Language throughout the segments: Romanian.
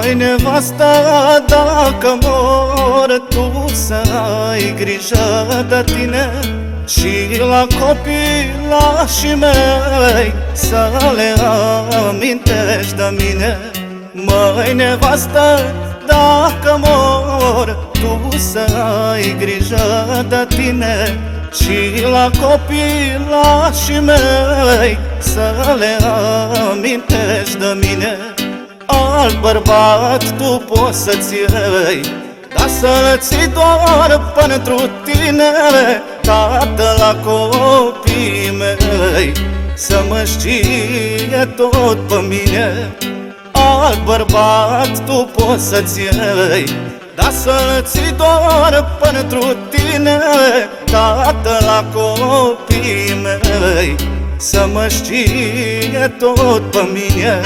Măi, nevasta, dacă mor, tu să ai grijă de tine și la copilașii mei să le amintești de mine. Măi, nevastă, dacă mor, tu să ai grijă de tine și la copilașii mei să le amintești de mine. Alt bărbat tu poți să-ți iei, dar să-l ții doar pentru tine. Tată la copiii mei să mă știe tot pe mine. Alt bărbat tu poți să-ți iei, dar să-l ții doar pentru tine. Tată la copiii mei să mă știe tot pe mine.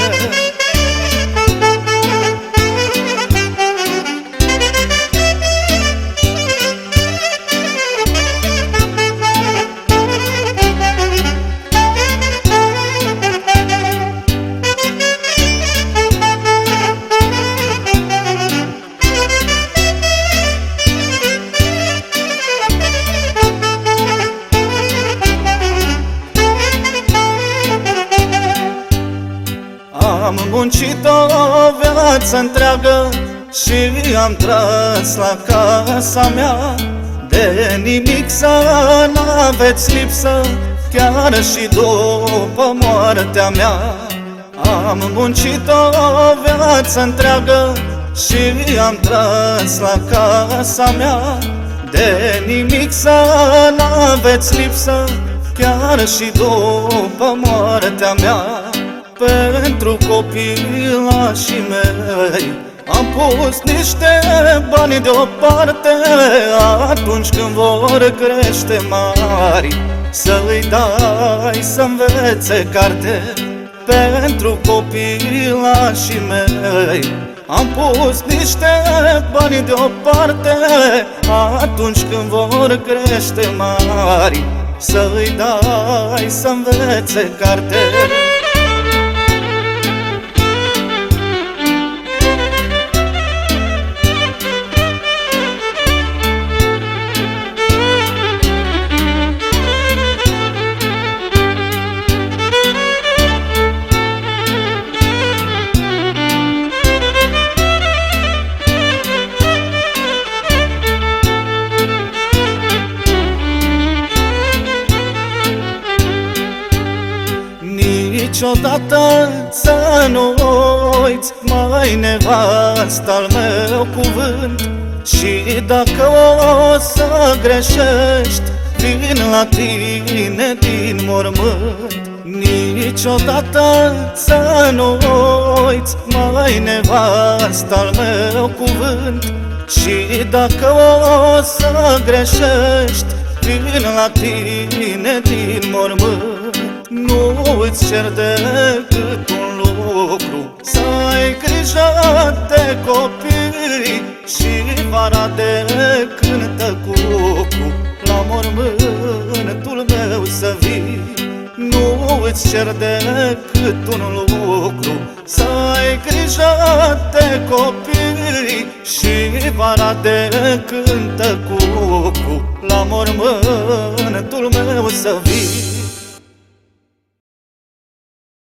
Am muncit o viață întreagă și am tras la casa mea. De nimic să n-aveți lipsă, chiar și după moartea mea. Am muncit o viață întreagă și am tras la casa mea. De nimic să n-aveți lipsă, chiar și după moartea mea. Pentru copilașii mei am pus niște bani deoparte, atunci când vor crește mari să-i dai să învețe carte. Pentru copilașii mei am pus niște bani deoparte, atunci când vor crește mari să-i dai să învețe carte. Niciodată să nu uiți, măi, nevasta-l meu cuvânt. Și dacă o să greșești, vin la tine din mormânt. Niciodată să nu uiți, măi, nevasta-l meu cuvânt. Și dacă o să greșești, vin la tine din mormânt. Nu îți cer decât un lucru, să ai grijă de copii și vara de cântă cucu la mormântul meu să vii. Nu îți cer decât un lucru, să ai grijă de copii și vara de cântă cucu la mormântul meu să vii.